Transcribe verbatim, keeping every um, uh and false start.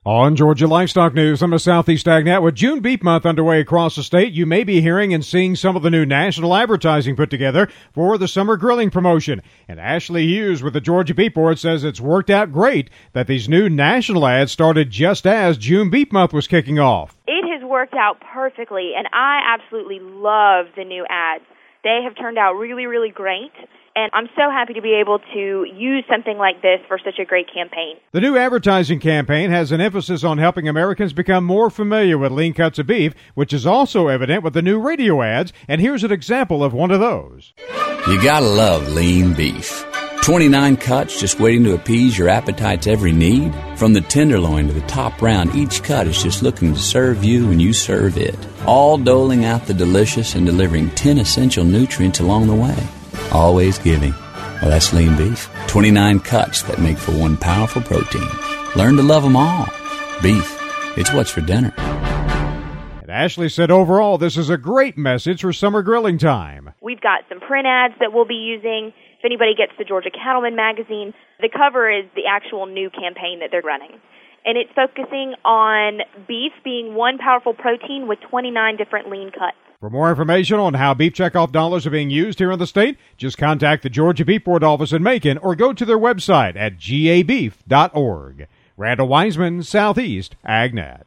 On Georgia Livestock News, I'm a Southeast AgNet. With June Beef Month underway across the state, you may be hearing and seeing some of the new national advertising put together for the summer grilling promotion. And Ashley Hughes with the Georgia Beef Board says it's worked out great that these new national ads started just as June Beef Month was kicking off. It has worked out perfectly, and I absolutely love the new ads. They have turned out really, really great. And I'm so happy to be able to use something like this for such a great campaign. The new advertising campaign has an emphasis on helping Americans become more familiar with lean cuts of beef, which is also evident with the new radio ads. And here's an example of one of those. You gotta love lean beef. twenty-nine cuts just waiting to appease your appetite's every need. From the tenderloin to the top round, each cut is just looking to serve you and you serve it. All doling out the delicious and delivering ten essential nutrients along the way. Always giving. Well, that's lean beef. twenty-nine cuts that make for one powerful protein. Learn to love them all. Beef, it's what's for dinner. And Ashley said overall, this is a great message for summer grilling time. We've got some print ads that we'll be using. If anybody gets the Georgia Cattleman magazine, the cover is the actual new campaign that they're running. And it's focusing on beef being one powerful protein with twenty-nine different lean cuts. For more information on how beef checkoff dollars are being used here in the state, just contact the Georgia Beef Board office in Macon or go to their website at g a beef dot org. Randall Wiseman, Southeast AgNet.